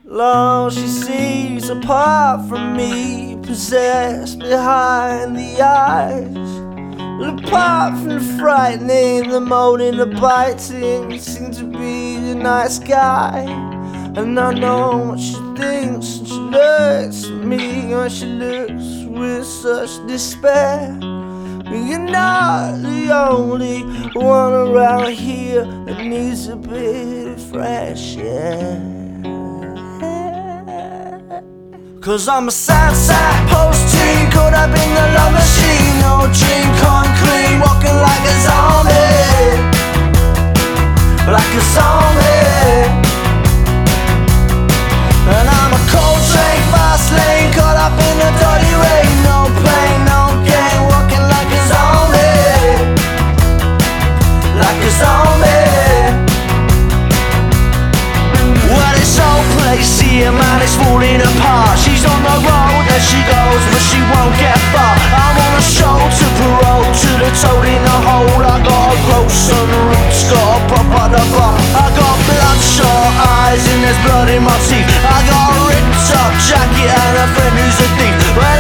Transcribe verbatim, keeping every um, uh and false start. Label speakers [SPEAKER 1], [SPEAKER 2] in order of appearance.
[SPEAKER 1] Long she sees apart from me, possessed behind the eyes. Well, apart from the frightening, the moaning, the biting, you seem to be the nice guy. And I know what she thinks, and she looks at me when she looks with such despair. You're not the only one around here that needs a bit of fresh air. Cause I'm a sad sack post-teen, caught up in the love machine. No dream come clean, walking like a zombie, like a zombie. And I'm a cold train, fast lane, caught up in the dirty rain. No pain, no gain, walking like a zombie, like a zombie. Well, this whole place here, man, it's falling apart. She's on the road that she goes, but she won't get far. I'm on a show to parole, to the toad in the hole. I got a gross on the roots, got a pop at the bar. I got bloodshot eyes and there's blood in my teeth. I got a ripped up jacket and a friend who's a thief. Well,